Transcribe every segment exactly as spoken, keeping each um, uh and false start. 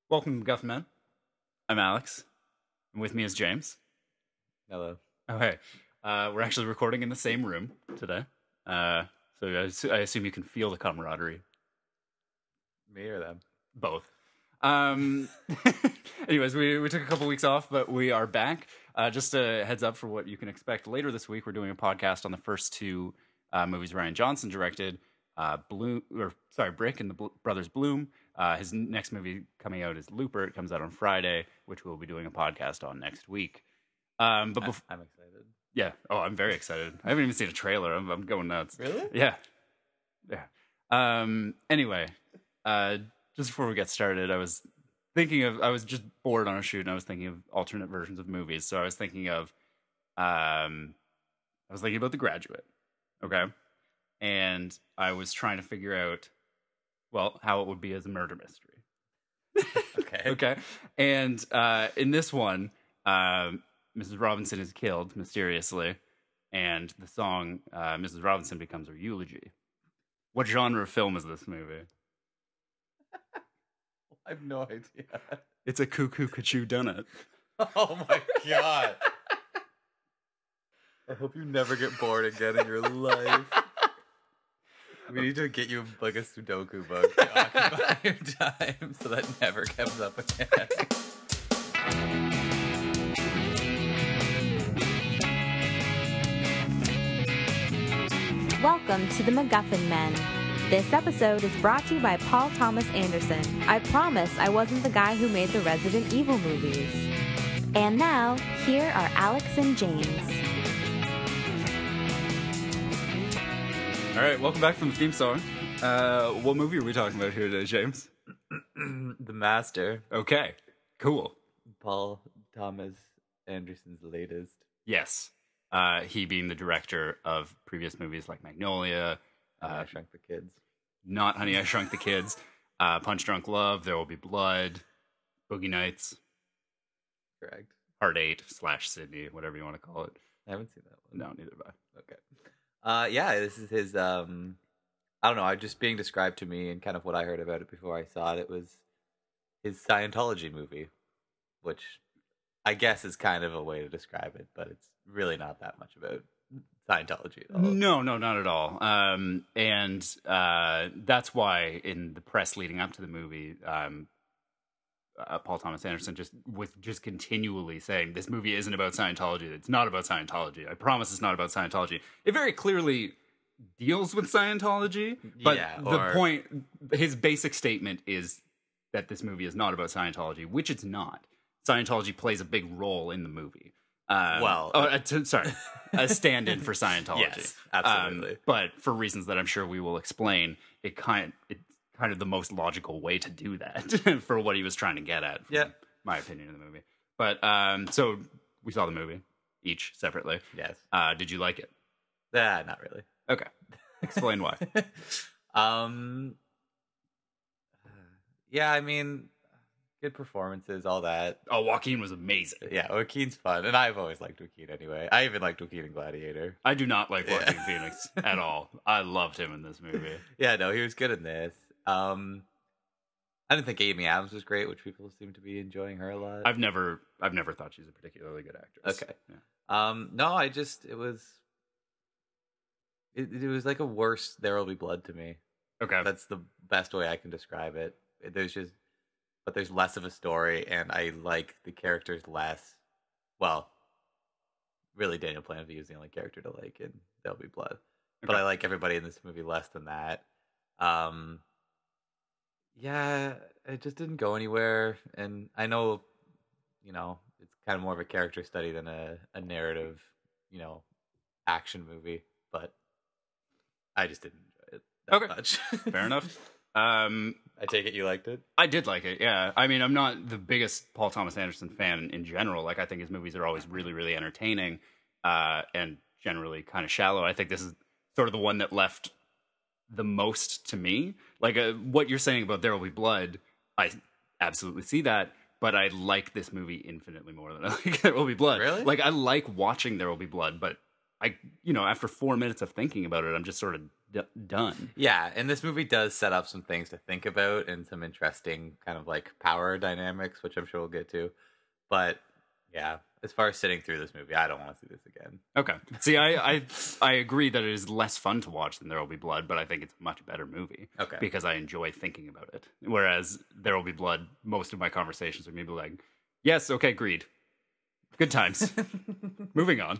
Welcome to Guff Men. I'm Alex, and with me is James. Hello. Okay, uh, we're actually recording in the same room today, uh, so I, assu- I assume you can feel the camaraderie. Me or them? Both. Um, anyways, we, we took a couple weeks off, but we are back. Uh, just a heads up for what you can expect later this week. We're doing a podcast on the first two uh, movies Rian Johnson directed. Uh, Bloom, or sorry, Brick and the Bl- Brothers Bloom. Uh, his n- next movie coming out is Looper. It comes out on Friday, which we'll be doing a podcast on next week. Um, but bef- I, I'm excited. yeah, oh, I'm very excited. I haven't even seen a trailer. I'm, I'm going nuts. Really? Yeah, yeah. Um, anyway, uh, just before we get started, I was thinking of. I was just bored on a shoot, and I was thinking of alternate versions of movies. So I was thinking of, um, I was thinking about The Graduate. Okay. And I was trying to figure out, well, how it would be as a murder mystery. Okay. Okay. And uh, in this one, um, Missus Robinson is killed mysteriously, and the song uh, Missus Robinson becomes her eulogy. What genre of film is this movie? I have no idea. It's a cuckoo cuckoo donut. Oh my god. I hope you never get bored again in your life. We need to get you like a Sudoku book to occupy your time so that never comes up again. Welcome to the MacGuffin Men. This episode is brought to you by Paul Thomas Anderson. I promise I wasn't the guy who made the Resident Evil movies. And now, here are Alex and James. All right, welcome back from the theme song. Uh, what movie are we talking about here today, James? The Master, Okay, cool. Paul Thomas Anderson's latest. Yes. Uh, he being the director of previous movies like Magnolia, Uh, uh, I Shrunk the Kids. not Honey, I Shrunk the Kids, uh, Punch Drunk Love, There Will Be Blood, Boogie Nights, Correct. Heart Eight slash Sydney, whatever you want to call it. I haven't seen that one. No, neither have I. Okay. Uh, yeah, this is his. Um, I don't know. I just being described to me and kind of what I heard about it before I saw it. It was his Scientology movie, which I guess is kind of a way to describe it, but it's really not that much about Scientology at all. No, no, not at all. Um, and uh, that's why in the press leading up to the movie, um, uh, Paul Thomas Anderson just was just continually saying this movie isn't about Scientology. It's not about Scientology. I promise it's not about Scientology. It very clearly deals with Scientology, but Yeah, the or- point, his basic statement is that this movie is not about Scientology, which it's not. Scientology plays a big role in the movie. Um, Well- oh, uh, t- sorry, a stand-in for Scientology. Yes, absolutely. Um, but for reasons that I'm sure we will explain, it kind it's kind of the most logical way to do that for what he was trying to get at. From Yeah. my opinion of the movie. But um, so we saw the movie each separately. Yes. Uh, did you like it? Ah, not really. Okay, explain why. um. Yeah, I mean, good performances, all that. Oh, Joaquin was amazing. Yeah, Joaquin's fun, and I've always liked Joaquin anyway. I even liked Joaquin in Gladiator. I do not like Joaquin Yeah. Phoenix at all. I loved him in this movie. Yeah, no, he was good in this. Um, I didn't think Amy Adams was great, which people seem to be enjoying her a lot. I've never, I've never thought she's a particularly good actress. Okay. Yeah. Um, no, I just it was it, it was like a worse There Will Be Blood to me. Okay. That's the best way I can describe it. There's just but there's less of a story, and I like the characters less. Well, really, Daniel Plainview is the only character to like in There Will Be Blood, but Okay. I like everybody in this movie less than that. Um, yeah, it just didn't go anywhere, and I know, you know, it's kind of more of a character study than a, a narrative, you know, action movie, but I just didn't enjoy it that Okay. much. Fair enough. Um, I take it you liked it? I did like it, yeah. I mean, I'm not the biggest Paul Thomas Anderson fan in general. Like, I think his movies are always really, really entertaining uh, and generally kind of shallow. I think this is sort of the one that left the most to me. Like, uh, what you're saying about There Will Be Blood, I absolutely see that, but I like this movie infinitely more than I like There Will Be Blood. Really? Like, I like watching There Will Be Blood, but I, you know, after four minutes of thinking about it, I'm just sort of d- done. Yeah, and this movie does set up some things to think about and some interesting kind of like power dynamics, which I'm sure we'll get to. But yeah, as far as sitting through this movie, I don't want to see this again. Okay. See, I, I I agree that it is less fun to watch than There Will Be Blood, but I think it's a much better movie. Okay. Because I enjoy thinking about it. Whereas There Will Be Blood, most of my conversations with me be like, yes, okay, agreed. Good times. Moving on.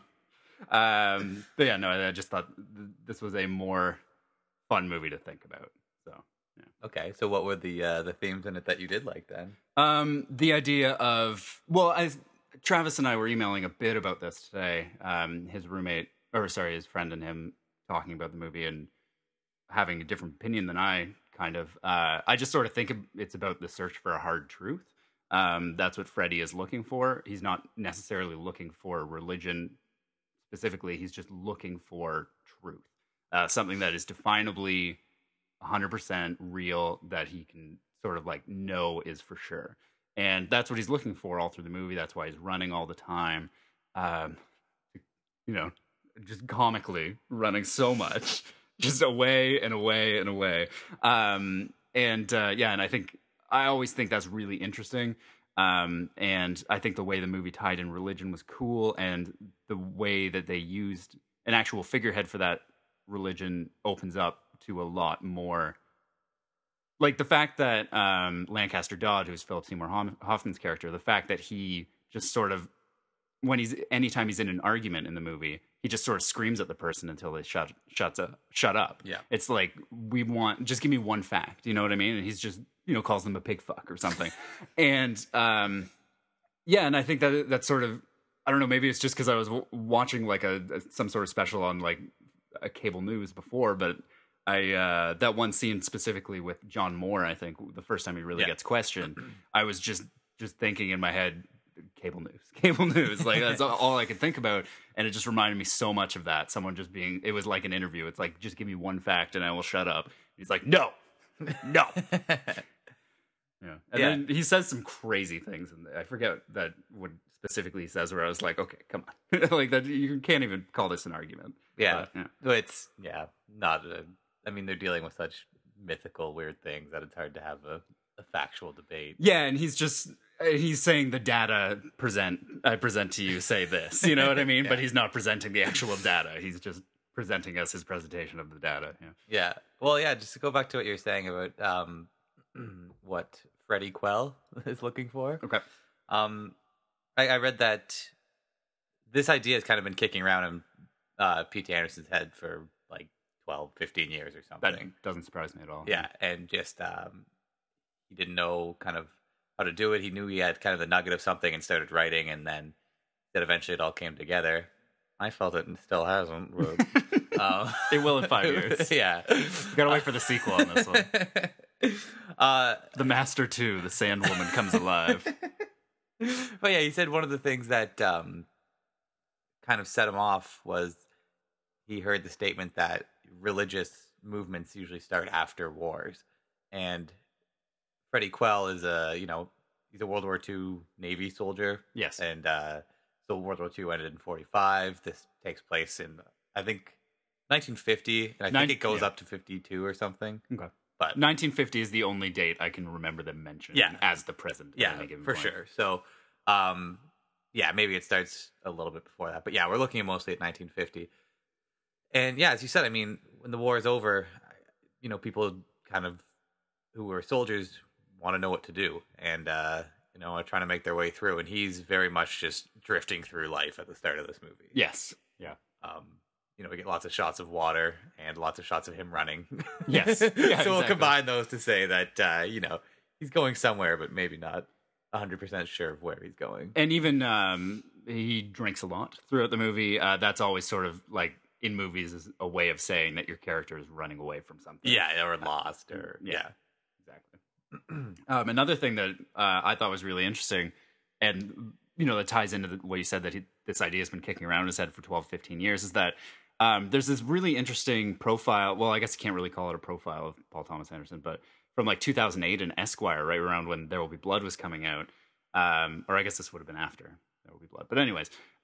Um, but yeah, no, I just thought th- this was a more fun movie to think about. So, yeah. Okay, so what were the uh, the themes in it that you did like then? Um, the idea of, well, I, Travis and I were emailing a bit about this today. Um, his roommate, or sorry, his friend and him talking about the movie and having a different opinion than I, kind of. Uh, I just sort of think it's about the search for a hard truth. Um, that's what Freddy is looking for. He's not necessarily looking for religion specifically. He's just looking for truth, uh, something that is definably one hundred percent real, that he can sort of like know is for sure. And that's what he's looking for all through the movie. That's why he's running all the time. Um, you know, just comically running so much, just away and away and away. Um, and uh, yeah, and I think, I always think that's really interesting. Um, and I think the way the movie tied in religion was cool. And the way that they used an actual figurehead for that religion opens up to a lot more. Like the fact that um, Lancaster Dodd, who's Philip Seymour Hoffman's character, the fact that he just sort of, when he's, anytime he's in an argument in the movie, he just sort of screams at the person until they shut shuts up, shut up. Yeah. It's like, we want, just give me one fact, you know what I mean? And he's just, you know, calls them a pig fuck or something. and um, yeah, and I think that that's sort of, I don't know, maybe it's just because I was w- watching like a, a some sort of special on like a cable news before, but I uh, that one scene specifically with John Moore, I think the first time he really Yeah. gets questioned, I was just just thinking in my head, cable news, cable news, like that's all I could think about, and it just reminded me so much of that. Someone just being, it was like an interview. It's like, just give me one fact and I will shut up. He's like, no, no. Yeah, and Yeah. then he says some crazy things, and I forget that what specifically he says. Where I was like, okay, come on, like that. You can't even call this an argument. Yeah. But, yeah. So it's, yeah, not a, I mean, they're dealing with such mythical, weird things that it's hard to have a, a factual debate. Yeah, and he's just, he's saying the data present, I present to you, say this, you know what I mean? Yeah. But he's not presenting the actual data. He's just presenting us his presentation of the data. Yeah. Yeah. Well, yeah, just to go back to what you were saying about um, what Freddie Quell is looking for. Okay. Um, I, I read that this idea has kind of been kicking around in uh, P T Anderson's head for like twelve, fifteen years or That something. doesn't surprise me at all. Yeah, and just um, he didn't know kind of how to do it. He knew he had kind of the nugget of something and started writing, and then that eventually it all came together. I felt it and still hasn't. But, um, It will in five years. Yeah, You gotta wait for the sequel on this one. uh, The Master two, the Sandwoman comes alive. but yeah, he said one of the things that um, kind of set him off was he heard the statement that religious movements usually start after wars, and Freddie Quell is a, you know, he's a World War Two Navy soldier. Yes. And uh, so World War Two ended in forty-five. This takes place in, I think, nineteen fifty, and I Nin- think it goes yeah. up to fifty-two or something. Okay. But nineteen fifty is the only date I can remember them mentioning Yeah. as the present. at yeah, any given for point. sure. So, um, yeah, maybe it starts a little bit before that, but yeah, we're looking at mostly at nineteen fifty. And yeah, as you said, I mean, when the war is over, you know, people kind of who were soldiers want to know what to do, and uh, you know, are trying to make their way through. And he's very much just drifting through life at the start of this movie. Yes. Yeah. Um, you know, we get lots of shots of water and lots of shots of him running. Yes. so Yeah, we'll exactly. combine those to say that uh, you know, he's going somewhere, but maybe not one hundred percent sure of where he's going. And even um, he drinks a lot throughout the movie. Uh, that's always sort of like in movies is a way of saying that your character is running away from something. Yeah, or lost, or yeah. yeah. Exactly. um, another thing that uh, I thought was really interesting, and you know, that ties into the, what you said, that he, this idea has been kicking around in his head for twelve, fifteen years, is that um, there's this really interesting profile. Well, I guess you can't really call it a profile of Paul Thomas Anderson, but from like two thousand eight in Esquire, right around when There Will Be Blood was coming out, um, or I guess this would have been after There Will Be Blood. But anyways,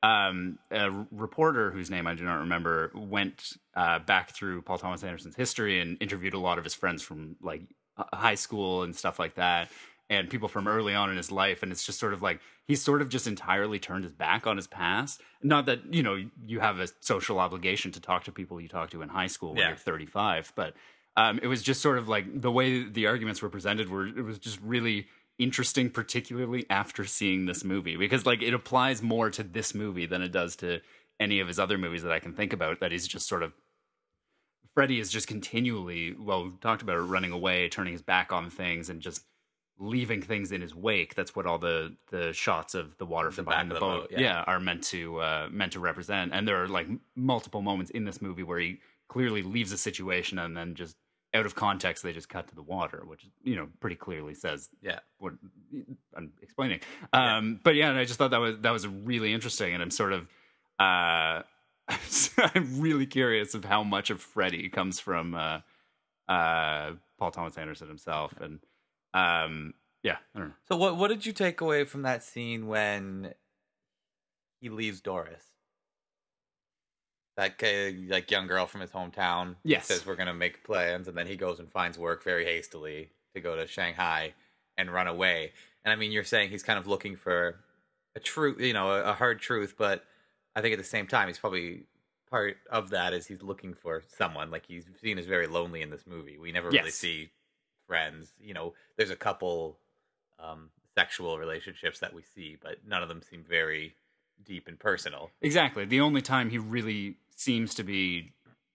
um, a reporter whose name I do not remember went uh, back through Paul Thomas Anderson's history and interviewed a lot of his friends from like high school and stuff like that, and people from early on in his life. And it's just sort of like he's sort of just entirely turned his back on his past. Not that, you know, you have a social obligation to talk to people you talk to in high school when Yeah. you're thirty-five, but um, it was just sort of like the way the arguments were presented were, it was just really interesting, particularly after seeing this movie, because like it applies more to this movie than it does to any of his other movies that I can think about. That he's just sort of Freddy is just continually, well, we talked about it, running away, turning his back on things, and just leaving things in his wake. That's what all the the shots of the water from The behind back the of the boat, boat, yeah. yeah. are meant to uh, meant to represent. And there are like multiple moments in this movie where he clearly leaves a situation and then just out of context they just cut to the water, which, you know, pretty clearly says Yeah. what I'm explaining. Um, but yeah, and I just thought that was that was really interesting, and I'm sort of uh, I'm really curious of how much of Freddy comes from uh, uh, Paul Thomas Anderson himself, and um, yeah, I don't know. So what what did you take away from that scene when he leaves Doris? That uh, like young girl from his hometown. Yes. Says we're gonna make plans, and then he goes and finds work very hastily to go to Shanghai and run away. And I mean, you're saying he's kind of looking for a truth, you know, a, a hard truth, but I think at the same time, he's probably part of that is he's looking for someone. Like he's seen as very lonely in this movie. We never really Yes. see friends. You know, there's a couple um, sexual relationships that we see, but none of them seem very deep and personal. Exactly. The only time he really seems to be,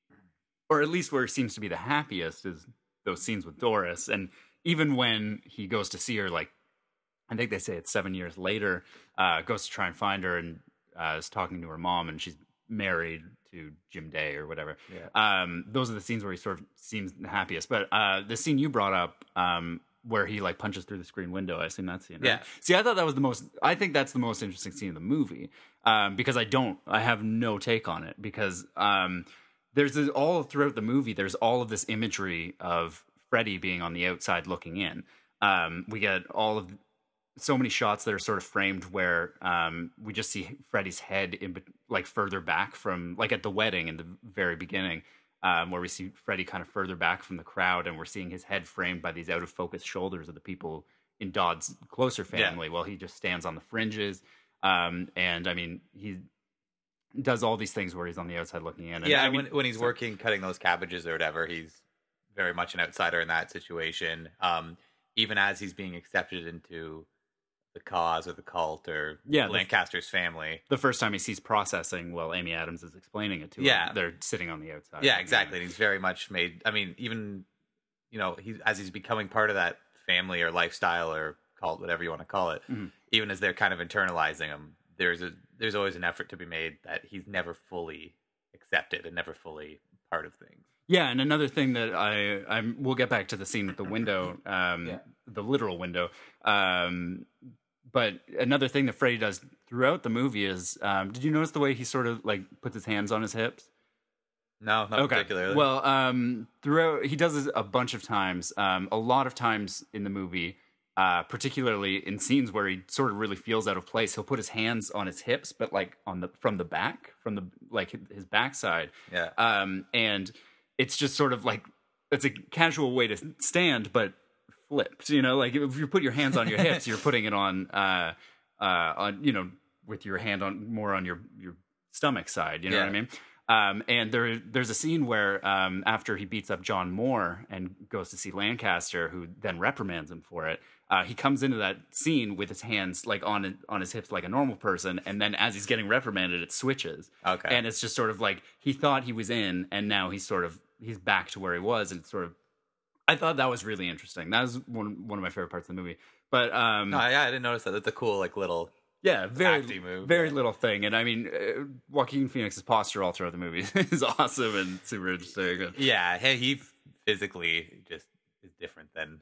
or at least where he seems to be the happiest, is those scenes with Doris. And even when he goes to see her, like, I think they say it's seven years later, uh, goes to try and find her and uh, is talking to her mom, and she's married to Jim Day or whatever. Yeah. Um, those are the scenes where he sort of seems the happiest. But uh, the scene you brought up, um, where he like punches through the screen window, I assume that scene, right? Yeah. See, I thought that was the most, I think that's the most interesting scene in the movie, um, because I don't, I have no take on it, because um, there's this, all throughout the movie, there's all of this imagery of Freddy being on the outside looking in. Um, we get all of so many shots that are sort of framed where um, we just see Freddy's head in bet- like further back from, like at the wedding in the very beginning, um, where we see Freddy kind of further back from the crowd, and we're seeing his head framed by these out of focus shoulders of the people in Dodd's closer family, Yeah. while he just stands on the fringes. Um, and I mean, he does all these things where he's on the outside looking in. And Yeah, I mean, when when he's so- working cutting those cabbages or whatever, he's very much an outsider in that situation. Um, even as he's being accepted into the cause or the cult or Yeah, the- Lancaster's family. the first time he sees processing, while Amy Adams is explaining it to Yeah. him, they're sitting on the outside. Yeah, looking in. exactly. And he's very much made. I mean, even you know, he's as he's becoming part of that family or lifestyle or cult, whatever you want to call it. Mhm. Even as they're kind of internalizing him, there's a there's always an effort to be made that he's never fully accepted and never fully part of things. Yeah, and another thing that I I'm we'll get back to the scene with the window, um, Yeah. the literal window. Um, but another thing that Freddy does throughout the movie is, um, did you notice the way he sort of like puts his hands on his hips? No, not particularly. Well, um, throughout he does this a bunch of times. Um, a lot of times in the movie, uh, particularly in scenes where he sort of really feels out of place, he'll put his hands on his hips, but like on the from the back, from the like his backside. yeah, Um, and it's just sort of like it's a casual way to stand, but flipped. You know, like if you put your hands on your hips, you're putting it on, uh, uh, on you know, with your hand on more on your your stomach side. You know what I Yeah. mean? Um, and there, there's a scene where um, after he beats up John Moore and goes to see Lancaster, who then reprimands him for it, uh, he comes into that scene with his hands like on on his hips like a normal person, and then as he's getting reprimanded, it switches, okay, and it's just sort of like he thought he was in, and now he's sort of he's back to where he was, and it's sort of. I thought that was really interesting. That was one one of my favorite parts of the movie. But um, no, yeah, I didn't notice that. That's a cool like little. yeah, very acting move, very yeah. little thing. And I mean, uh, Joaquin Phoenix's posture all throughout the movie is awesome and super interesting. And Yeah, hey, he physically just is different than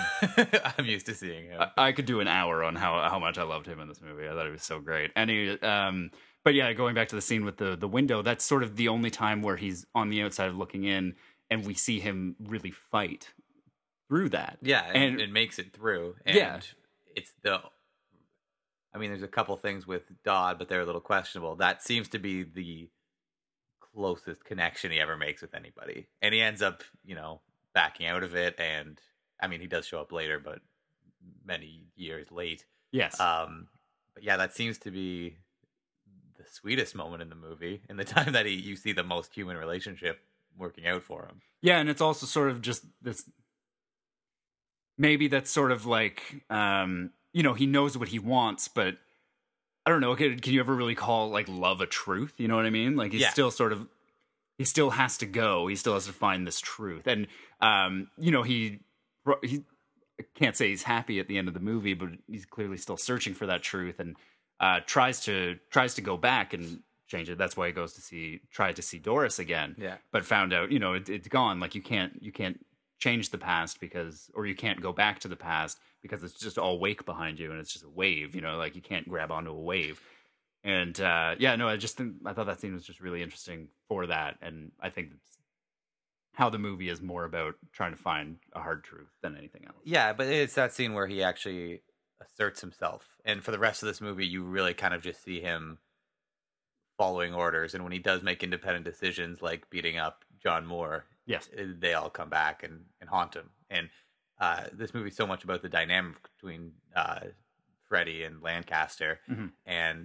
I- I'm used to seeing him. I, I could do an hour on how how much I loved him in this movie. I thought he was so great. And he, um, but yeah, going back to the scene with the the window, that's sort of the only time where he's on the outside looking in, and we see him really fight through that. Yeah, and, And- it makes it through. And Yeah. it's the I mean, there's a couple things with Dodd, but they're a little questionable. That seems to be the closest connection he ever makes with anybody. And he ends up, you know, backing out of it. And I mean, he does show up later, but many years late. Yes. Um, but yeah, that seems to be the sweetest moment in the movie, and the time that he you see the most human relationship working out for him. Yeah, and it's also sort of just this. Maybe that's sort of like, um, you know, he knows what he wants, but I don't know. Can, can you ever really call like love a truth? You know what I mean? Like he's Yeah. still sort of, he still has to go. He still has to find this truth, and um, you know, he he I can't say he's happy at the end of the movie, but he's clearly still searching for that truth, and uh, tries to tries to go back and change it. That's why he goes to see tried to see Doris again. Yeah. But found out, you know, it, it's gone. Like you can't you can't change the past because, or you can't go back to the past because it's just all wake behind you and it's just a wave. You know, like you can't grab onto a wave. And uh, yeah, no, I just think I thought that scene was just really interesting for that, and I think it's how the movie is more about trying to find a hard truth than anything else. Yeah, but it's that scene where he actually asserts himself. And for the rest of this movie, you really kind of just see him following orders. And when he does make independent decisions like beating up John Moore, Yes. they all come back and, and haunt him. And uh, this movie's so much about the dynamic between uh, Freddie and Lancaster. Mm-hmm. And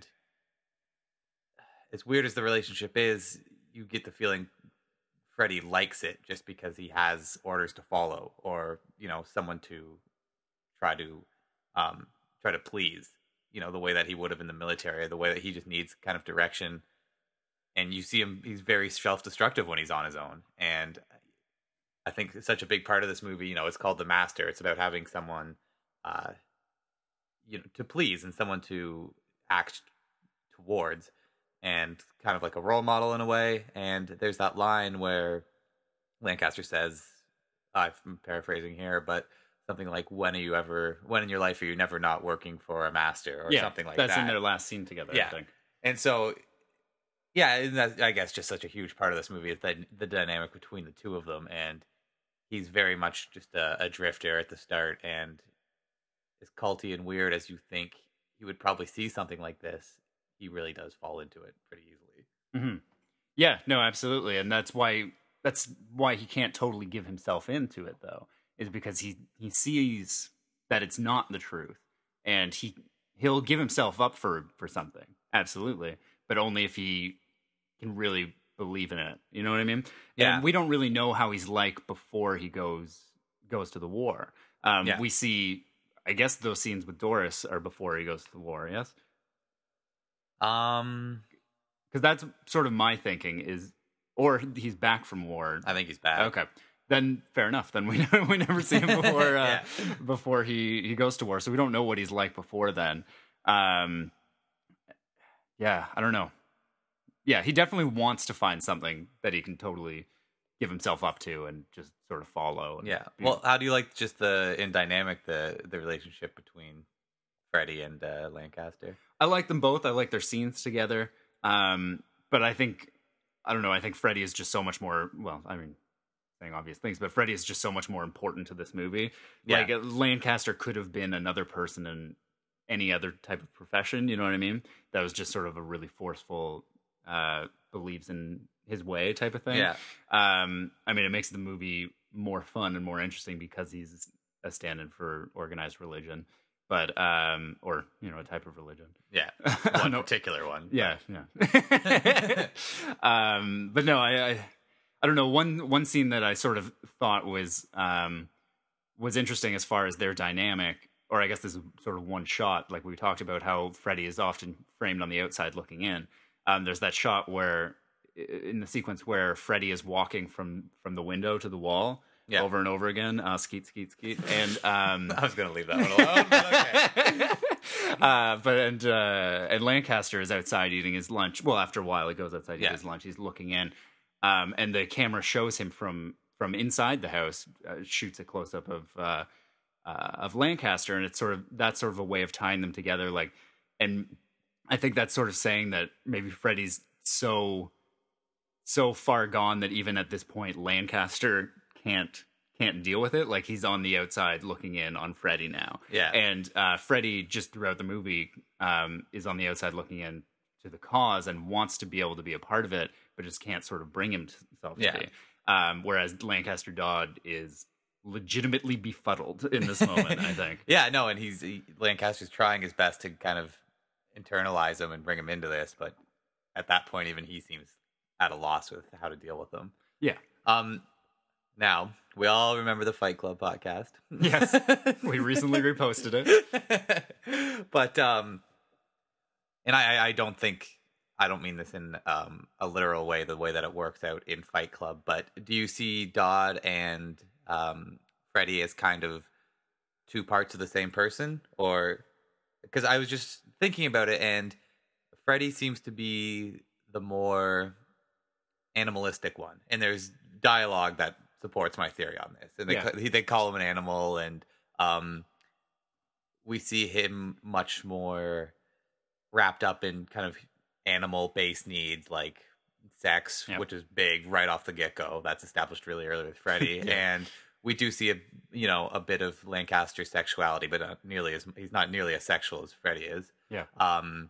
as weird as the relationship is, you get the feeling Freddie likes it just because he has orders to follow, or you know, someone to try to um, try to please. You know, the way that he would have in the military, the way that he just needs kind of direction. And you see him; he's very self-destructive when he's on his own. And I think it's such a big part of this movie. You know, it's called The Master. It's about having someone, uh, you know, to please and someone to act towards. And kind of like a role model in a way. And there's that line where Lancaster says, I'm paraphrasing here, but something like, when are you ever, when in your life are you never not working for a master, or yeah, something like that's that. in their last scene together, Yeah. I think. And so, yeah, and that's, I guess, just such a huge part of this movie is the, the dynamic between the two of them. And he's very much just a, a drifter at the start. And as culty and weird as you think he would probably see something like this, he really does fall into it pretty easily. Mm-hmm. Yeah, no, absolutely. And that's why that's why he can't totally give himself into it, though, is because he, he sees that it's not the truth. And he, he'll give himself up for, for something. Absolutely. But only if he can really believe in it. You know what I mean? Yeah. And we don't really know how he's like before he goes goes to the war. Um, Yeah. We see, I guess those scenes with Doris are before he goes to the war, yes? Um, Because that's sort of my thinking is, or he's back from war. I think he's back. Okay, then fair enough. Then we we never see him before uh, Yeah. before he, he goes to war, so we don't know what he's like before then. Um, yeah, I don't know. Yeah, he definitely wants to find something that he can totally give himself up to and just sort of follow. And Yeah. be- Well, how do you like just the in dynamic the the relationship between Freddie and uh, Lancaster? I like them both. I like their scenes together. Um, but I think, I don't know, I think Freddie is just so much more, well, I mean, saying obvious things, but Freddie is just so much more important to this movie. Yeah. Like, Lancaster could have been another person in any other type of profession, you know what I mean? That was just sort of a really forceful, uh, believes in his way type of thing. Yeah. Um, I mean, it makes the movie more fun and more interesting because he's a stand-in for organized religion. But, um, or, you know, a type of religion. Yeah. I One know- particular one. Yeah, yeah. um, but no, I, I, I don't know. One one scene that I sort of thought was um, was interesting as far as their dynamic, or I guess this is sort of one shot, like we talked about how Freddie is often framed on the outside looking in. Um, there's that shot where, in the sequence where Freddie is walking from from the window to the wall. Yeah. Over and over again, uh, skeet, skeet, skeet, and um, I was gonna leave that one alone. But okay. uh, but and uh, and Lancaster is outside eating his lunch. Well, after a while, he goes outside to Yeah. eat his lunch. He's looking in, um, and the camera shows him from from inside the house. Uh, shoots a close up of uh, uh, of Lancaster, and it's sort of that's sort of a way of tying them together. Like, and I think that's sort of saying that maybe Freddie's so so far gone that even at this point, Lancaster can't can't deal with it. Like, he's on the outside looking in on Freddie now. Yeah. And uh, Freddie, just throughout the movie, um, is on the outside looking in to the cause and wants to be able to be a part of it, but just can't sort of bring himself to Yeah. be. Um, whereas Lancaster Dodd is legitimately befuddled in this moment, I think. Yeah, no, and he's he, Lancaster's trying his best to kind of internalize him and bring him into this, but at that point, even he seems at a loss with how to deal with them. Yeah. Um. Now we all remember the Fight Club podcast. Yes, we recently reposted it. But um, and I I don't think I don't mean this in um a literal way, the way that it works out in Fight Club. But do you see Dodd and um Freddy as kind of two parts of the same person, or because I was just thinking about it, and Freddy seems to be the more animalistic one, and there's dialogue that supports my theory on this, and they Yeah. they call him an animal, and um, we see him much more wrapped up in kind of animal-based needs like sex, Yep. which is big right off the get-go. That's established really early with Freddy, Yeah. and we do see a you know a bit of Lancaster's sexuality, but not nearly as he's not nearly as sexual as Freddy is. Yeah. Um,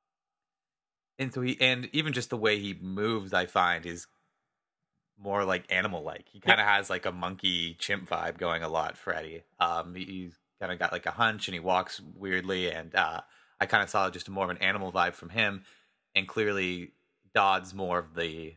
and so he and even just the way he moves, I find is more like animal like. He kind of has like a monkey chimp vibe going a lot, Freddy. Um, he- he's kind of got like a hunch and he walks weirdly, and uh, I kind of saw just more of an animal vibe from him. And clearly, Dodd's more of the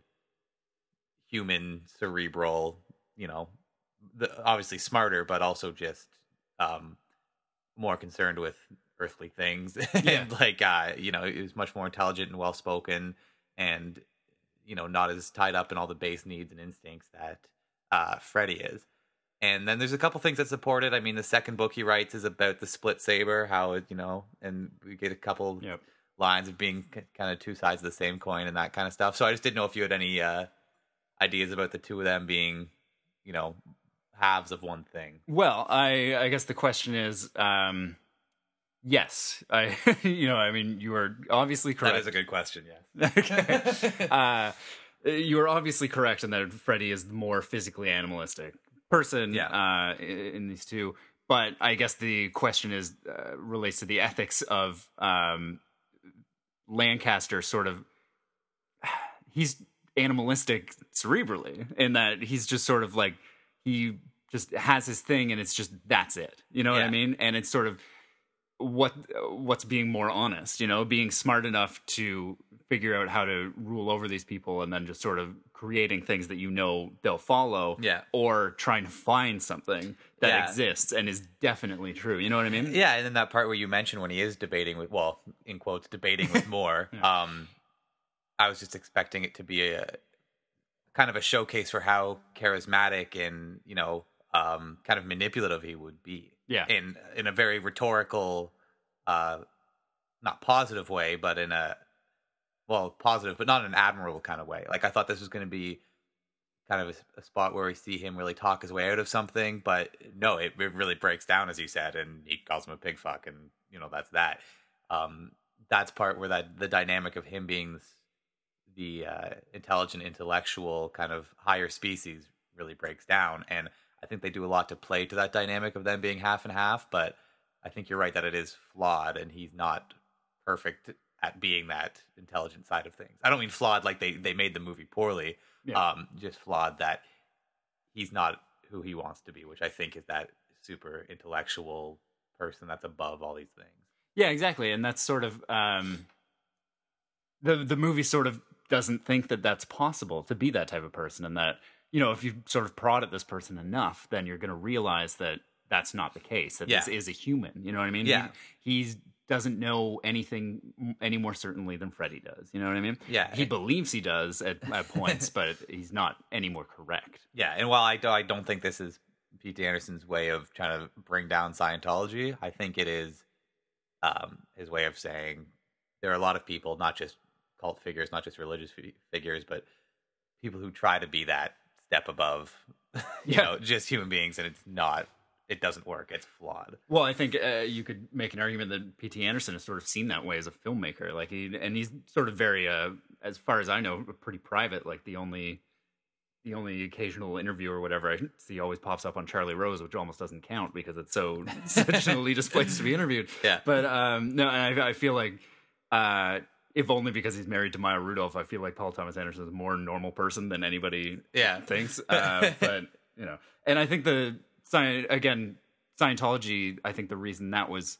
human, cerebral, you know, the, obviously smarter, but also just um, more concerned with earthly things. Yeah. And like, uh, you know, he's much more intelligent and well spoken, and you know, not as tied up in all the base needs and instincts that uh, Freddy is. And then there's a couple things that support it. I mean, the second book he writes is about the split saber, how it, you know, and we get a couple Yep. lines of being c- kind of two sides of the same coin and that kind of stuff. So I just didn't know if you had any uh, ideas about the two of them being, you know, halves of one thing. Well, I I guess the question is, um, yes, I you know, I mean, you are obviously correct. That is a good question, yes. Okay. uh, you are obviously correct in that Freddy is the more physically animalistic person Yeah. uh, in, in these two. But I guess the question is uh, relates to the ethics of um, Lancaster. Sort of, he's animalistic cerebrally in that he's just sort of like he just has his thing, and it's just that's it. You know what I Yeah. mean? And it's sort of what what's being more honest, you know, being smart enough to figure out how to rule over these people, and then just sort of creating things that you know they'll follow, Yeah. or trying to find something that Yeah. exists and is definitely true. You know what I mean? Yeah, and then that part where you mentioned when he is debating with, well, in quotes, debating with Moore, Yeah. um, I was just expecting it to be a kind of a showcase for how charismatic and, you know, um, kind of manipulative he would be. Yeah. In in a very rhetorical, uh, not positive way, but in a, well, positive, but not in an admirable kind of way. Like, I thought this was going to be kind of a, a spot where we see him really talk his way out of something, but no, it, it really breaks down, as you said, and he calls him a pig fuck, and you know that's that. Um, that's part where that the dynamic of him being this, the uh, intelligent, intellectual kind of higher species really breaks down, and I think they do a lot to play to that dynamic of them being half and half. But I think you're right that it is flawed, and he's not perfect at being that intelligent side of things. I don't mean flawed like they they made the movie poorly. Yeah. Um, just flawed that he's not who he wants to be, which I think is that super intellectual person that's above all these things. Yeah, exactly. And that's sort of um, the the movie sort of doesn't think that that's possible to be that type of person, and that, you know, if you sort of prod at this person enough, then you're going to realize that that's not the case. That this Yeah. is a human. You know what I mean? Yeah. He he's, doesn't know anything any more certainly than Freddy does. You know what I mean? Yeah. He believes he does at, at points, but he's not any more correct. Yeah, and while I, do, I don't think this is P T Anderson's way of trying to bring down Scientology, I think it is um, his way of saying there are a lot of people, not just cult figures, not just religious fi- figures, but people who try to be that step above, you Yeah. know, just human beings, and it's not. It doesn't work. It's flawed. Well, I think uh, you could make an argument that P T Anderson is sort of seen that way as a filmmaker. Like, he, and he's sort of very, uh, as far as I know, pretty private. Like, the only the only occasional interview or whatever I see always pops up on Charlie Rose, which almost doesn't count because it's so such an elitist place to be interviewed. Yeah. But um, no, and I, I feel like uh, if only because he's married to Maya Rudolph, I feel like Paul Thomas Anderson is a more normal person than anybody Yeah. thinks. Uh, but you know, and I think the again Scientology. I think the reason that was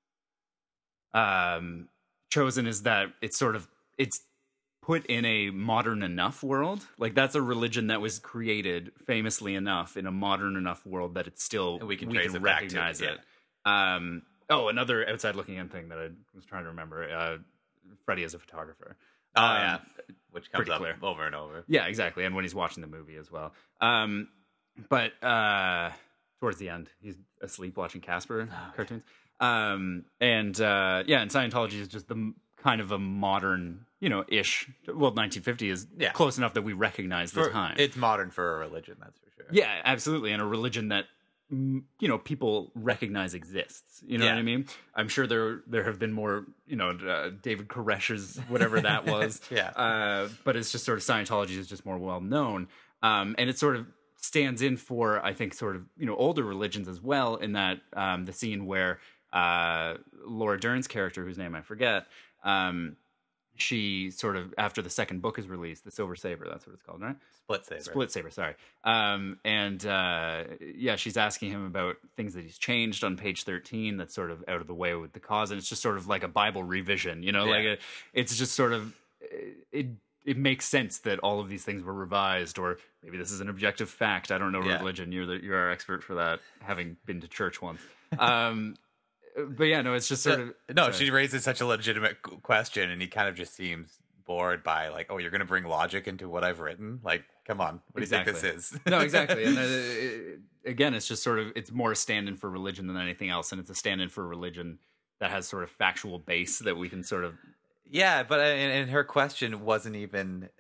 um, chosen is that it's sort of it's. put in a modern enough world. Like that's a religion that was created famously enough in a modern enough world that it's still And we can we trace can it back to recognize it, it. Um, oh, another outside looking in thing that I was trying to remember. Uh, Freddie as a photographer. Oh Um, yeah, which comes pretty up clear. over and over. Yeah, exactly. And when he's watching the movie as well. Um, but uh, towards the end, he's asleep watching Casper Oh, cartoons. Um, and uh, yeah, and Scientology is just the m- kind of a modern, you know, ish. Well, nineteen fifty is Yeah. close enough that we recognize the For- time. It's modern for a religion, that's for sure. Yeah, absolutely, and a religion that mm, you know people recognize exists. You know Yeah. what I mean? I'm sure there there have been more, you know, uh, David Koresh's whatever that was. Yeah. Uh, but it's just sort of Scientology is just more well known, um, and it sort of stands in for I think sort of you know older religions as well. In that um, the scene where uh, Laura Dern's character, whose name I forget. Um, she sort of after the second book is released, the Silver Saber, that's what it's called, right? Split saber. Split Saber, sorry. Um, and uh, yeah, she's asking him about things that he's changed on page thirteen that's sort of out of the way with the cause, and it's just sort of like a Bible revision, you know, Yeah. like a, it's just sort of it. It makes sense that all of these things were revised, or maybe this is an objective fact. I don't know Yeah. religion. You're the, you're our expert for that, having been to church once. Um, but yeah, no, it's just sort of no, sorry. she raises such a legitimate q- question, and he kind of just seems bored by like, oh, you're going to bring logic into what I've written? Like, come on, what Exactly. do you think this is? No, exactly. And uh, it, again, it's just sort of it's more a stand-in for religion than anything else, and it's a stand-in for religion that has sort of factual base that we can sort of Yeah, but uh, and, and her question wasn't even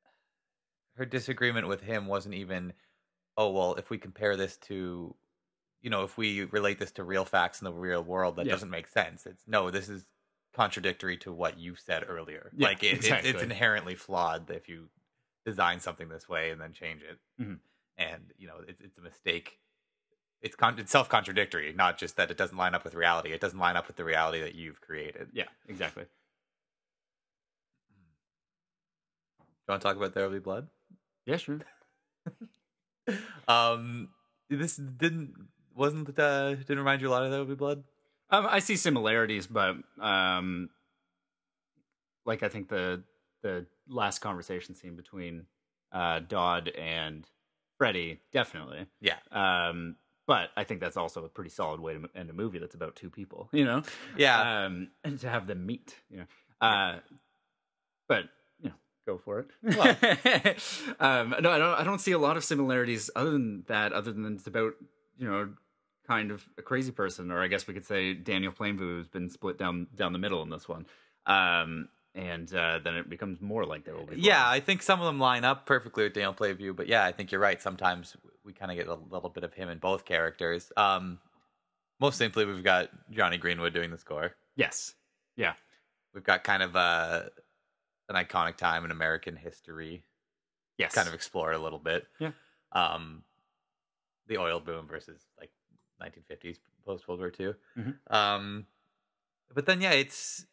her disagreement with him wasn't even, oh well, if we compare this to, you know, if we relate this to real facts in the real world, that Yeah. doesn't make sense. It's no, this is contradictory to what you said earlier. Yeah, like it, it, exactly. it's inherently flawed if you design something this way and then change it, Mhm. and you know, it's it's a mistake. It's con- it's self contradictory, not just that it doesn't line up with reality. It doesn't line up with the reality that you've created. yeah, exactly. You want to talk about There Will Be Blood? Yeah, sure. um, this didn't wasn't uh, didn't remind you a lot of There Will Be Blood. Um, I see similarities, but um, like I think the the last conversation scene between uh, Dodd and Freddie, definitely. Yeah, Um, but I think that's also a pretty solid way to end a movie that's about two people, you know? yeah. Um, and to have them meet, you know? Uh, but, you know, go for it. Well- um, no, I don't, I don't see a lot of similarities other than that, other than it's about, you know, kind of a crazy person, or I guess we could say Daniel Plainview, who's been split down, down the middle in this one. Um, and uh, then it becomes more like There Will Be Blood. Yeah, I think some of them line up perfectly with Daniel Plainview, but yeah, I think you're right. Sometimes we kind of get a little bit of him in both characters. Um, most simply, we've got Johnny Greenwood doing the score. Yes. Yeah. We've got kind of a an iconic time in American history. Yes. Kind of explore it a little bit. Yeah. Um, the oil boom versus like nineteen fifties post World War Two. Mhm. Um, but then yeah, it's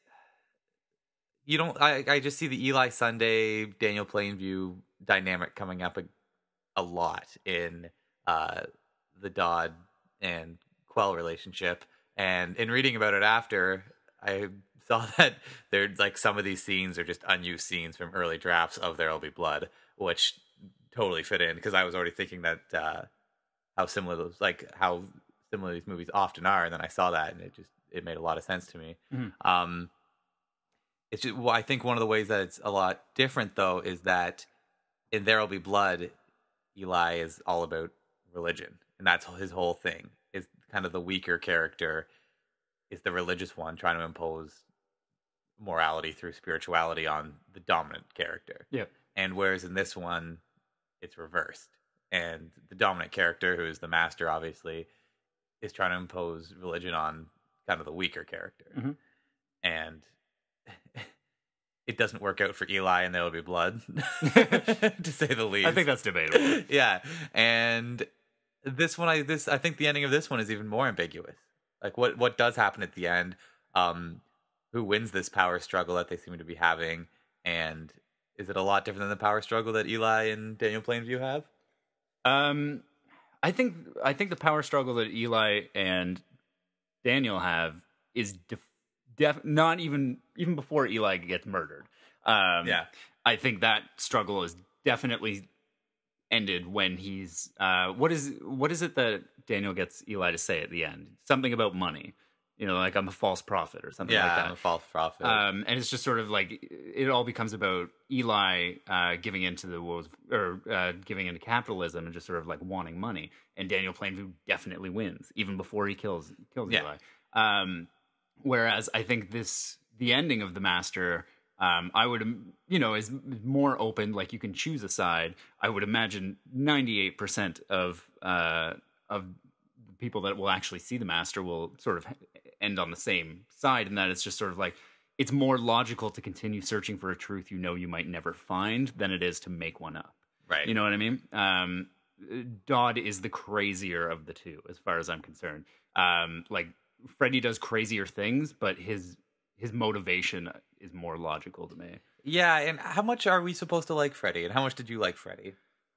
you don't. I I just see the Eli Sunday Daniel Plainview dynamic coming up a, a lot in uh the Dodd and Quell relationship, and in reading about it after, I saw that there's like some of these scenes are just unused scenes from early drafts of There Will Be Blood, which totally fit in because I was already thinking that uh how similar those like how similar these movies often are, and then I saw that and it just it made a lot of sense to me. Mhm. Um, it's just, well, I think one of the ways that it's a lot different though is that in There Will Be Blood, Eli is all about religion, and that's his whole thing. Is kind of the weaker character is the religious one trying to impose morality through spirituality on the dominant character. Yep. And whereas in this one, it's reversed. And the dominant character, who is the master, obviously, is trying to impose religion on kind of the weaker character. Mhm. And it doesn't work out for Eli and there will be blood, to say the least. I think that's debatable. Yeah, and this one, I this I think the ending of this one is even more ambiguous. Like, what what does happen at the end? Um, who wins this power struggle that they seem to be having? And is it a lot different than the power struggle that Eli and Daniel Plainview have? Um, I think I think the power struggle that Eli and Daniel have is def- def- not even even before Eli gets murdered. Um, Yeah. I think that struggle is definitely ended when he's uh, what is what is it that Daniel gets Eli to say at the end? Something about money. You know, like I'm a false prophet or something Yeah, like that. I'm a false prophet. Um, and it's just sort of like it all becomes about Eli uh, giving into the woes or uh, giving into capitalism and just sort of like wanting money. And Daniel Plainview definitely wins even before he kills kills Yeah. Eli. Um, whereas I think this the ending of The Master, um, I would you know is more open. Like you can choose a side. I would imagine ninety-eight percent of uh, of the people that will actually see The Master will sort of end on the same side, and that it's just sort of like it's more logical to continue searching for a truth you know you might never find than it is to make one up. Right. You know what I mean? Um, Dodd is the crazier of the two, as far as I'm concerned. Um, like Freddy does crazier things, but his his motivation is more logical to me. Yeah, and how much are we supposed to like Freddy? And how much did you like Freddy?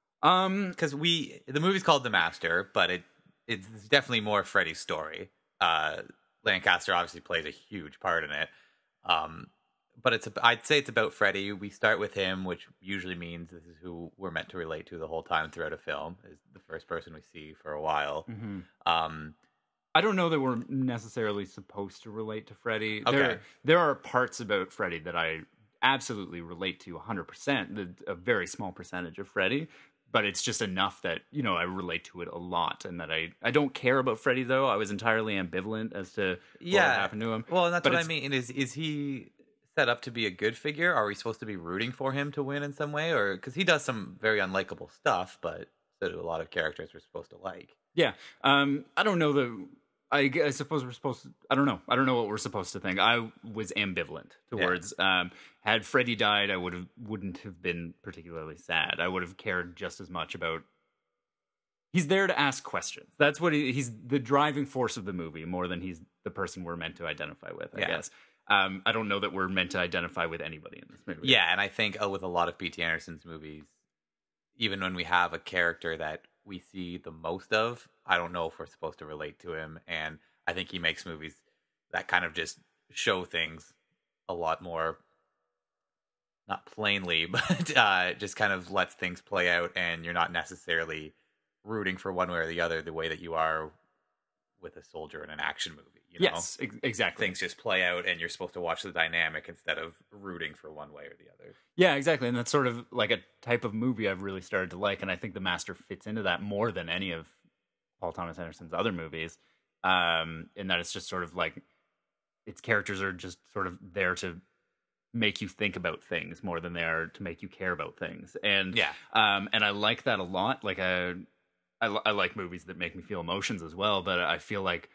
Um, Because we the movie's called The Master, but it it's definitely more Freddy's story. Uh, Lancaster obviously plays a huge part in it. Um, but it's I'd say it's about Freddy. We start with him, which usually means this is who we're meant to relate to the whole time throughout a film. Is the first person we see for a while. mhm. Um, I don't know that we're necessarily supposed to relate to Freddy. Okay. There, there are parts about Freddy that I absolutely relate to one hundred percent, the, a very small percentage of Freddy, but it's just enough that, you know, I relate to it a lot, and that I, I don't care about Freddy, though. I was entirely ambivalent as to yeah, what happened to him. Well, and that's But what I it's- mean. Is is he set up to be a good figure? Are we supposed to be rooting for him to win in some way, or because he does some very unlikable stuff, but so do a lot of characters we're supposed to like? Yeah. Um, I don't know the... I, gu- I suppose we're supposed to... I don't know. I don't know what we're supposed to think. I was ambivalent towards... Um, had Freddy died, I would have wouldn't have been particularly sad. I would have cared just as much about... He's there to ask questions. That's what he, he's the driving force of the movie, more than he's the person we're meant to identify with, I Yeah. guess. Um, I don't know that we're meant to identify with anybody in this movie. Yeah, and I think uh, with a lot of P T Anderson's movies, even when we have a character that we see the most of, I don't know if we're supposed to relate to him. And I think he makes movies that kind of just show things a lot more, not plainly, but uh, just kind of lets things play out, and you're not necessarily rooting for one way or the other the way that you are with a soldier in an action movie. You know? Yes, ex- exactly. Things just play out, and you're supposed to watch the dynamic instead of rooting for one way or the other. Yeah, exactly. And that's sort of like a type of movie I've really started to like. And I think The Master fits into that more than any of Paul Thomas Anderson's other movies. Um, in that it's just sort of like its characters are just sort of there to make you think about things more than they are to make you care about things. And Yeah. um, and I like that a lot. Like I, I, I like movies that make me feel emotions as well. But I feel like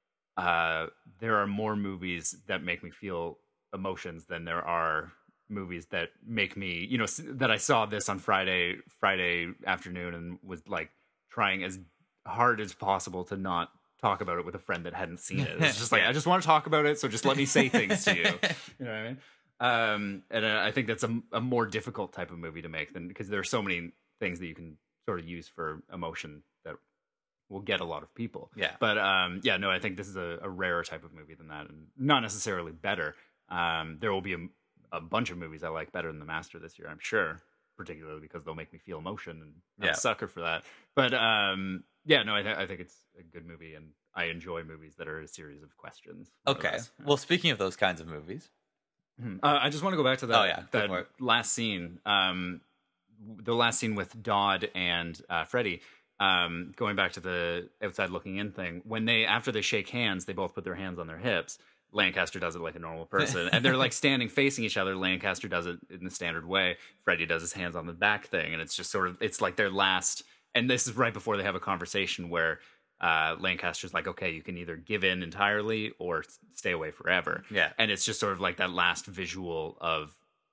uh, there are more movies that make me feel emotions than there are movies that make me, you know, that I saw this on Friday, Friday afternoon and was like trying as hard as possible to not talk about it with a friend that hadn't seen it. It's just like, Yeah. I just want to talk about it. So just let me say things to you. You know what I mean? Um, and uh, I think that's a, a more difficult type of movie to make than, because there are so many things that you can sort of use for emotion that will get a lot of people. Yeah. But um, yeah, no, I think this is a, a rarer type of movie than that, and not necessarily better. Um, there will be a, a bunch of movies I like better than The Master this year, I'm sure, particularly because they'll make me feel emotion, and I'm Yeah. a sucker for that. But um, yeah, no, I, th- I think it's a good movie, and I enjoy movies that are a series of questions. more or Okay. less. Well, speaking of those kinds of movies, Mhm. Uh, I just want to go back to that, Oh, yeah. Go that for it. last scene. Um, the last scene with Dodd and uh, Freddy. Um, going back to the outside looking in thing, when they after they shake hands, they both put their hands on their hips. Lancaster does it like a normal person, and they're like standing facing each other. Lancaster does it in the standard way. Freddy does his hands on the back thing, and it's just sort of it's like their last. And this is right before they have a conversation where uh, Lancaster's like, "Okay, you can either give in entirely or s- stay away forever." Yeah. And it's just sort of like that last visual of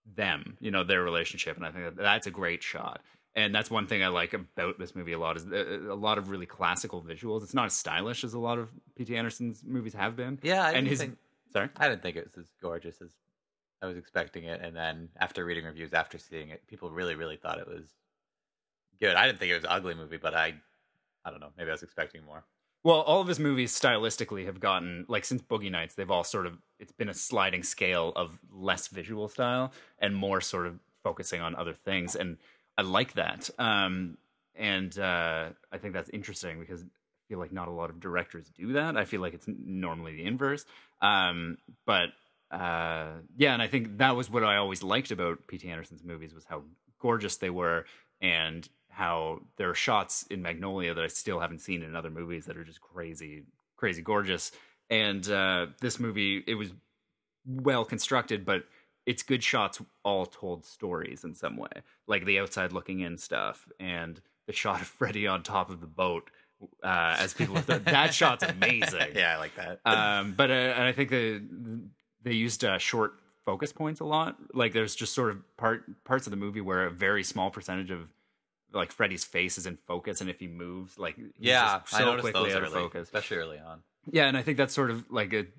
them, you know, their relationship. And I think that that's a great shot. And that's one thing I like about this movie a lot, is a lot of really classical visuals. It's not as stylish as a lot of P T Anderson's movies have been. Yeah, I and didn't his think, sorry, I didn't think it was as gorgeous as I was expecting it. And then after reading reviews, after seeing it, people really, really thought it was good. I didn't think it was an ugly movie, but I, I don't know, maybe I was expecting more. Well, all of his movies stylistically have gotten, like, since Boogie Nights, they've all sort of, it's been a sliding scale of less visual style and more sort of focusing on other things. And I like that. Um, and uh, I think that's interesting because I feel like not a lot of directors do that. I feel like it's normally the inverse. Um, but uh, yeah, and I think that was what I always liked about P T Anderson's movies, was how gorgeous they were, and how there are shots in Magnolia that I still haven't seen in other movies that are just crazy, crazy gorgeous. And uh, this movie, it was well constructed, but it's good shots all told stories in some way, like the outside looking in stuff and the shot of Freddy on top of the boat uh, as people th- that shot's amazing. Yeah, I like that. Um, but uh, and I think the they used uh, short focus points a lot. Like there's just sort of part parts of the movie where a very small percentage of like Freddy's face is in focus, and if he moves, like he's yeah, just so I noticed quickly those out of early, focus, especially early on. Yeah, and I think that's sort of like a,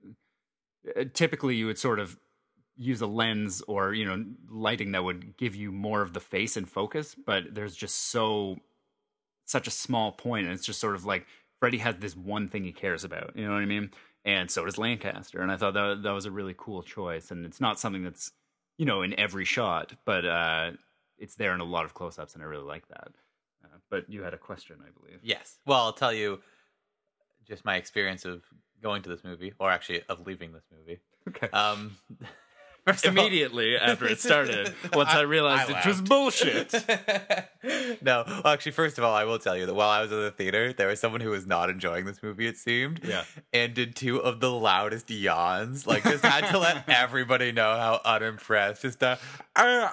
a typically you would sort of use a lens or, you know, lighting that would give you more of the face in focus, but there's just so such a small point, and it's just sort of like Freddy has this one thing he cares about, you know what I mean? And so does Lancaster, and I thought that that was a really cool choice, and it's not something that's, you know, in every shot, but uh it's there in a lot of close-ups, and I really like that. Uh, but you had a question, I believe. Yes. Well, I'll tell you just my experience of going to this movie, or actually of leaving this movie. Okay. Um, first of all- Immediately after it started, once I, I- realized I it was laughed. bullshit. No, well, actually, first of all, I will tell you that while I was in the theater, there was someone who was not enjoying this movie, it seemed. Yeah. And did two of the loudest yawns. Like, just had to let everybody know how unimpressed. Just uh, uh,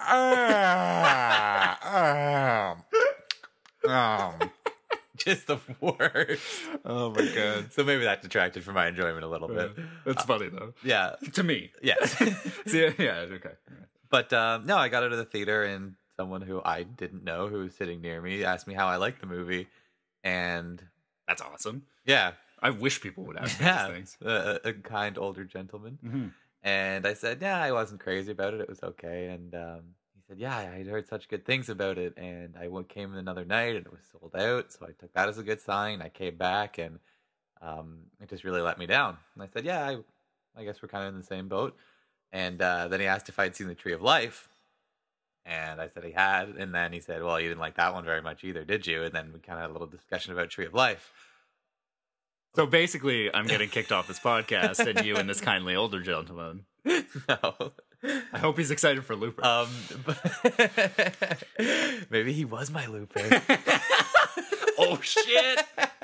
uh, um, um, just the worst. Oh my god. So maybe that detracted from my enjoyment a little bit. That's funny though. Yeah. To me. Yeah. See, yeah, okay. But um, no, I got out of the theater, and someone who I didn't know who was sitting near me asked me how I liked the movie. And That's awesome. yeah, I wish people would ask me yeah, these things. a, a kind older gentleman. Mm-hmm. And I said, yeah, I wasn't crazy about it. It was okay. And um, he said, yeah, I had heard such good things about it. And I went, came another night, and it was sold out. So I took that as a good sign. I came back, and um, it just really let me down. And I said, yeah, I, I guess we're kind of in the same boat. And uh, then he asked if I'd seen The Tree of Life. And I said he had. And then he said, well, you didn't like that one very much either, did you? And then we kind of had a little discussion about Tree of Life. So basically, I'm getting kicked off this podcast, and you and this kindly older gentleman. No. I hope he's excited for Looper. Um, but maybe he was my Looper. Oh shit!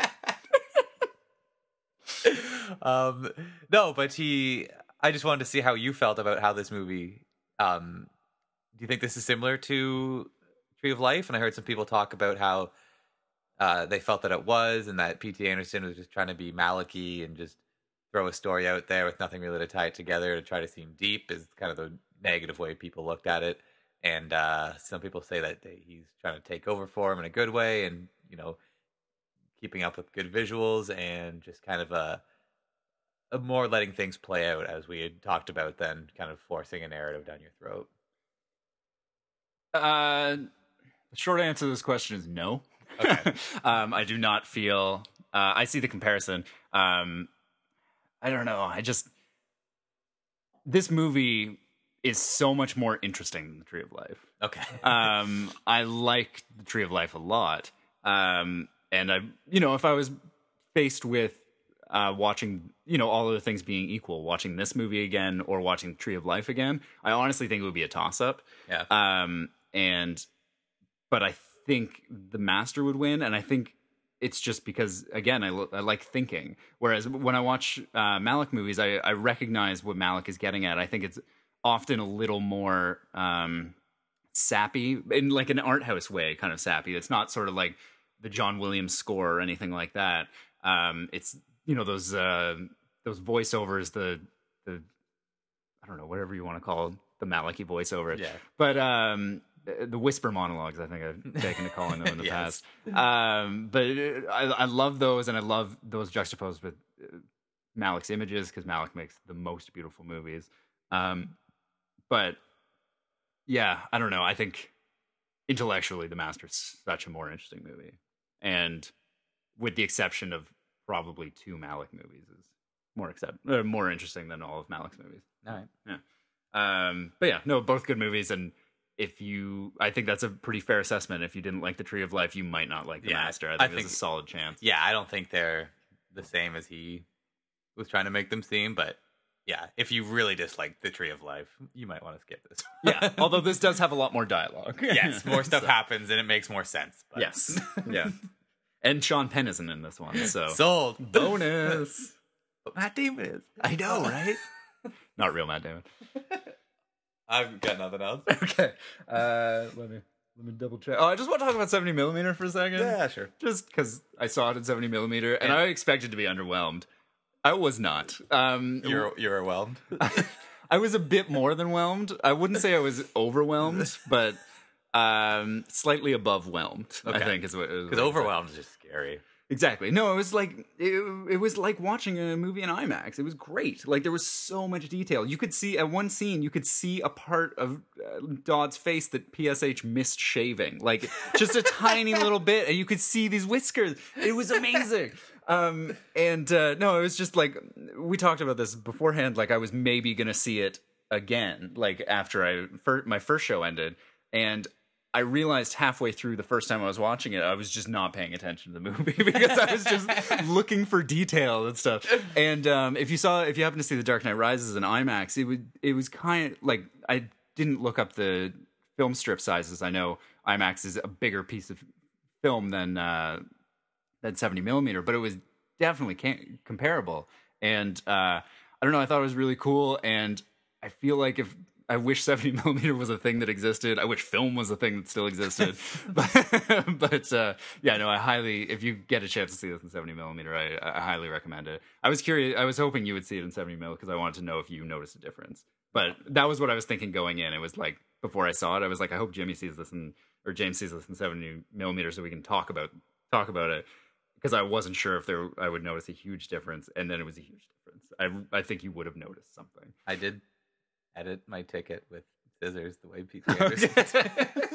um, no, but he. I just wanted to see how you felt about how this movie. Um, do you think this is similar to Tree of Life? And I heard some people talk about how uh, they felt that it was, and that P T Anderson was just trying to be Maliki and just throw a story out there with nothing really to tie it together to try to seem deep, is kind of the negative way people looked at it. And uh, some people say that they, he's trying to take over for him in a good way, and, you know, keeping up with good visuals, and just kind of a, a more letting things play out, as we had talked about, than kind of forcing a narrative down your throat. Uh, the short answer to this question is no. Okay. um, I do not feel. Uh, I see the comparison. Um, I don't know. I just this movie is so much more interesting than The Tree of Life. Okay. um, I like The Tree of Life a lot. Um, and I, you know, if I was faced with uh, watching, you know, all of the things being equal, watching this movie again or watching The Tree of Life again, I honestly think it would be a toss-up. Yeah. Um, and, but I think The Master would win, and I think it's just because, again, I, lo- I like thinking. Whereas when I watch uh, Malick movies, I, I recognize what Malick is getting at. I think it's often a little more um, sappy, in like an art house way, kind of sappy. It's not sort of like the John Williams score or anything like that. Um, it's, you know, those uh, those voiceovers, the the I don't know, whatever you want to call the Maliki voice over it. Yeah. But um, the whisper monologues, I think I've taken to calling them in the Yes. past. Um, but I, I love those, and I love those juxtaposed with uh, Malik's images, because Malik makes the most beautiful movies. Um, but yeah, I don't know. I think intellectually, The Master is such a more interesting movie, and with the exception of probably two Malik movies, is more accept uh, more interesting than all of Malik's movies. All right. Yeah. Um, but yeah, no, both good movies, and if you, I think that's a pretty fair assessment. If you didn't like The Tree of Life, you might not like The Yeah, Master. I I think there's think- a solid chance. Yeah, I don't think they're the same as he was trying to make them seem, but yeah, if you really dislike The Tree of Life, you might want to skip this. Yeah, although this does have a lot more dialogue. Yes, more stuff So, happens and it makes more sense. But... Yes, yeah. And Sean Penn isn't in this one, so Sold. bonus. But Matt Damon is. I know, right? Not real Matt Damon. I've got nothing else. Okay, uh, let me let me double check. Oh, I just want to talk about seventy millimeter for a second. Yeah, sure. Just because I saw it in seventy millimeter, and Yeah. I expected to be underwhelmed. I was not. Um, You're you're overwhelmed. I was a bit more than whelmed. I wouldn't say I was overwhelmed, but um, slightly above whelmed. I Okay. think is what Because overwhelmed is just scary. Exactly. No, it was like it, it was like watching a movie in IMAX. It was great. Like there was so much detail. You could see at one scene, you could see a part of uh, Dodd's face that P S H missed shaving, like just a tiny little bit, and you could see these whiskers. It was amazing. Um, and uh, no, it was just like we talked about this beforehand. Like I was maybe gonna see it again, like after I fir- my first show ended, and I realized halfway through the first time I was watching it, I was just not paying attention to the movie because I was just looking for detail and stuff. And um, if you saw, if you happen to see The Dark Knight Rises in IMAX, it would, it was kind of like, I didn't look up the film strip sizes. I know IMAX is a bigger piece of film than uh, than seventy millimeter, but it was definitely can- comparable. And uh, I don't know, I thought it was really cool, and I feel like if I wish seventy millimeter was a thing that existed. I wish film was a thing that still existed. but but uh, yeah, no, I highly, if you get a chance to see this in seventy millimeter, I, I highly recommend it. I was curious, I was hoping you would see it in seventy mil because I wanted to know if you noticed a difference. But that was what I was thinking going in. It was like, before I saw it, I was like, I hope Jimmy sees this in, or James sees this in seventy millimeter so we can talk about talk about it. Because I wasn't sure if there I would notice a huge difference, and then it was a huge difference. I I think you would have noticed something. I did edit my ticket with scissors the way P T Anderson did.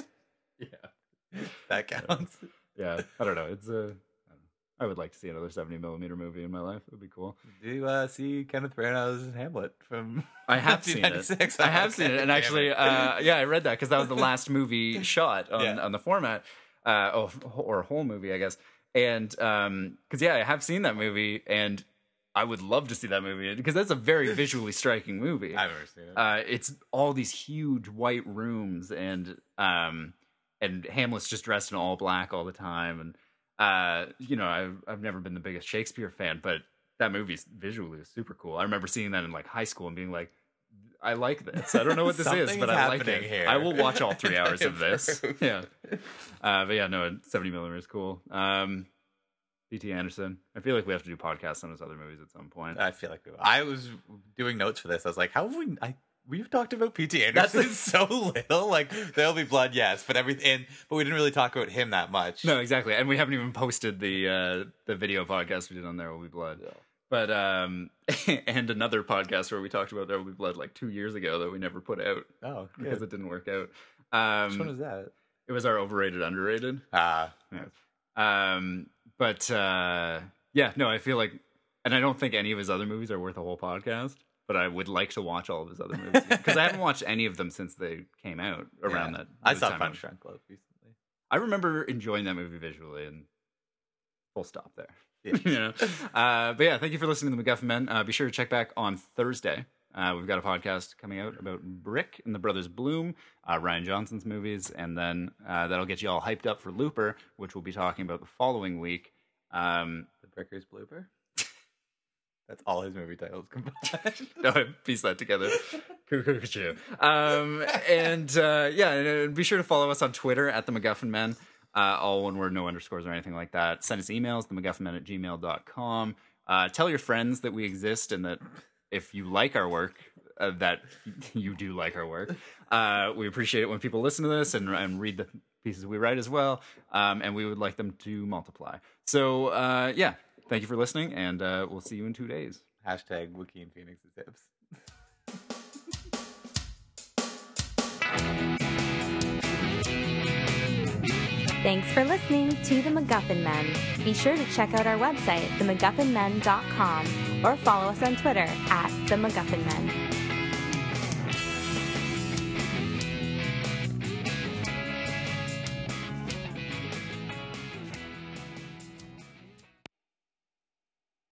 Yeah, That counts. yeah. I don't know. It's a. I don't know. I would like to see another seventy millimeter movie in my life. It would be cool. Do you uh, see Kenneth Branagh's Hamlet from I have seen it. nineteen ninety-six? I have seen it, and Damn actually, uh, yeah, I read that because that was the last movie shot on, Yeah. on the format, uh, oh, or a whole movie, I guess. And um, because yeah, I have seen that movie, and I would love to see that movie because that's a very visually striking movie. I've never seen it. Uh, it's all these huge white rooms, and um, and Hamlet's just dressed in all black all the time, and uh, you know, I've I've never been the biggest Shakespeare fan, but that movie visually is super cool. I remember seeing that in like high school and being like, I like this. I don't know what this is, Something's but I like happening it. here. I will watch all three hours of this. Improve. Yeah, uh, but yeah, no, seventy millimeter is cool. Um, P T Anderson. I feel like we have to do podcasts on his other movies at some point. I feel like we will. I was doing notes for this. I was like, how have we? I, we've talked about P T Anderson so little. Like, There'll Be Blood, yes, but everything. But we didn't really talk about him that much. No, exactly, and we haven't even posted the uh, the video podcast we did on There Will Be Blood. Yeah. But um, and another podcast where we talked about There Will Be Blood like two years ago that we never put out Oh, because good. it didn't work out. Which one Um, was that? it was our overrated, underrated. Ah, Yeah. Um, but uh, yeah, no, I feel like, and I don't think any of his other movies are worth a whole podcast. But I would like to watch all of his other movies because I haven't watched any of them since they came out around yeah. that. I the saw time. Punch Drunk Love recently. I remember enjoying that movie visually, and full stop there. Yeah. you know? uh, but yeah, thank you for listening to the MacGuffin Men. Uh, be sure to check back on Thursday. Uh, we've got a podcast coming out about Brick and the Brothers Bloom, uh, Ryan Johnson's movies, and then uh, that'll get you all hyped up for Looper, which we'll be talking about the following week. Um, The Bricker's Blooper. That's all his movie titles combined. no, I pieced that together. um, and uh, yeah, and be sure to follow us on Twitter at the MacGuffin Men. Uh, all one word, no underscores or anything like that. Send us emails, the MacGuffinmen at gmail dot com. Uh, tell your friends that we exist and that if you like our work, uh, that you do like our work. Uh, we appreciate it when people listen to this and, and read the pieces we write as well. Um, and we would like them to multiply. So, uh, yeah, thank you for listening, and uh, we'll see you in two days. Hashtag Joaquin Phoenix's hips. Thanks for listening to The MacGuffin Men. Be sure to check out our website, the macguffin men dot com, or follow us on Twitter at The MacGuffin Men.